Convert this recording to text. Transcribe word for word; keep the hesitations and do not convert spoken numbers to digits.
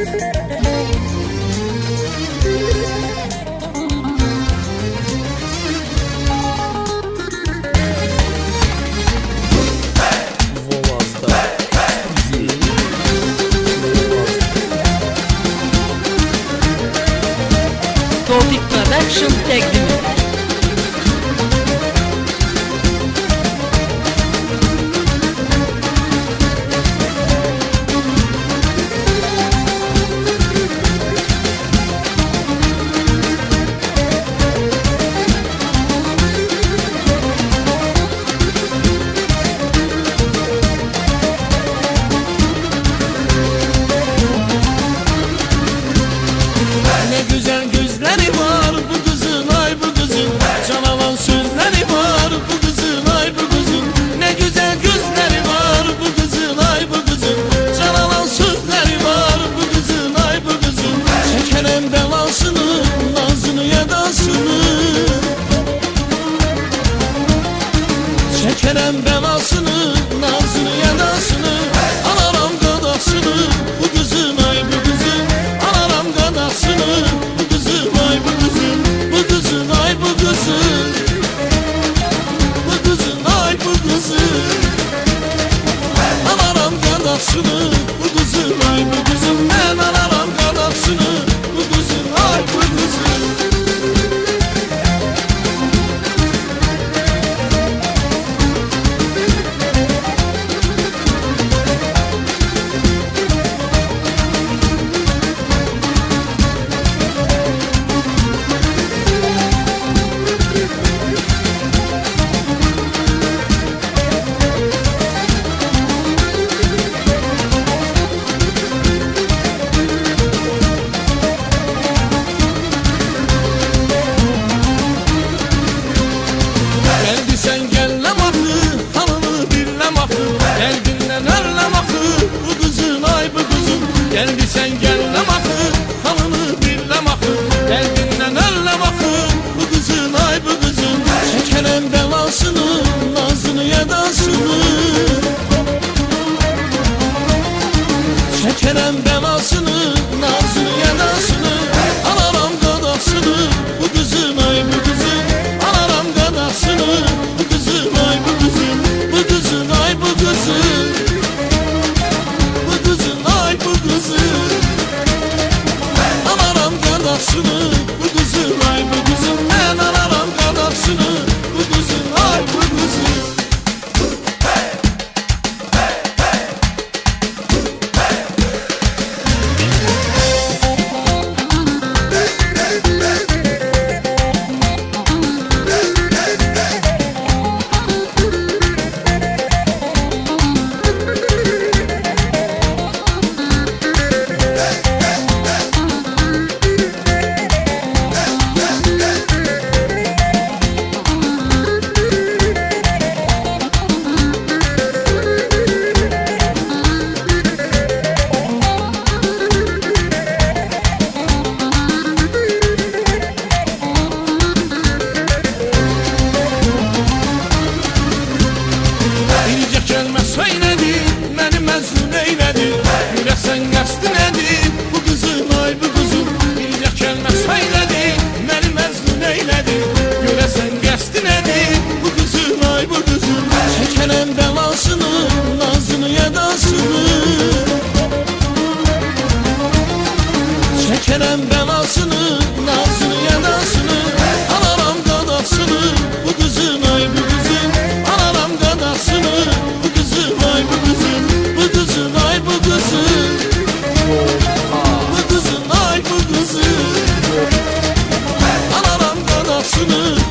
Topik Production təqdim edir. Çekerem belasını, nazını, yadasını, alaram gadasını, bu kızın ay bu kızın, alaram gadasını, bu kızın ay bu kızın, bu kızın ay bu kızın, bu kızın ay bu kızın, alaram gadasını, bu kızın ay bu kızın, ben alaram gadasını, bu kızın ay bu kızın. Geldi sen gelle bakın, halını birle bakın, geldinden elle bakın, bu kızın ay bu kızın, çekerem belasını, nazını, yadasını, çekerem belasını, nazını, yadasını, alaram gadasını, bu kızın ay bu kızın, alaram gadasını, bu kızın ay bu kızın, bu kızın ay bu kızın. Alaram gadasını, bu kızın ay bu kızın, ben alaram gadasını, bu kızın ay bu kızın. Söyledi, beni mezun eyledi, güləsən qəsdi nədir, bu kızın ay bu kızın, bircə kəlmə söyledi, beni mezun eyledi, güləsən qəsdi nədir, bu kızın ay bu kızın, çəkərəm belasını, nazını, yadasını, çəkərəm belasını, nazını, yadasını, alaram gadasını, bu kızın ay bu kızın, alaram gadasını, bu kızın ay bu kızın, bu kızın ay bu kızın, bu kızın ay bu kızın, alaram gadasını.